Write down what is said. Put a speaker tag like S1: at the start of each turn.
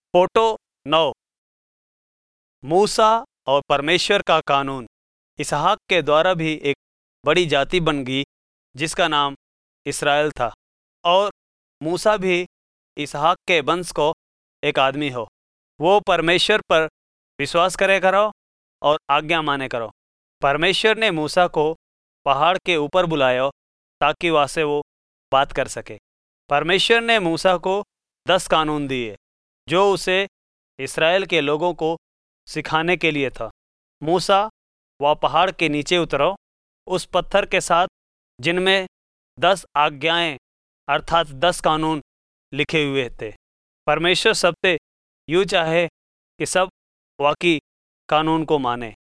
S1: Photo 9। मूसा और परमेश्वर का कानून। इसहाक के द्वारा भी एक बड़ी जाति बन गई जिसका नाम इसराइल था, और मूसा भी इसहाक के वंश को एक आदमी हो। वो परमेश्वर पर विश्वास करे करो और आज्ञा माने करो। परमेश्वर ने मूसा को पहाड़ के ऊपर बुलाया ताकि वहाँ से वो बात कर सके। परमेश्वर ने मूसा को 10 कानून दिए जो उसे इसराइल के लोगों को सिखाने के लिए था। मूसा वह पहाड़ के नीचे उतरो उस पत्थर के साथ जिनमें 10 आज्ञाएं अर्थात 10 कानून लिखे हुए थे। परमेश्वर सबसे यूँ चाहे कि सब वाकई कानून को माने।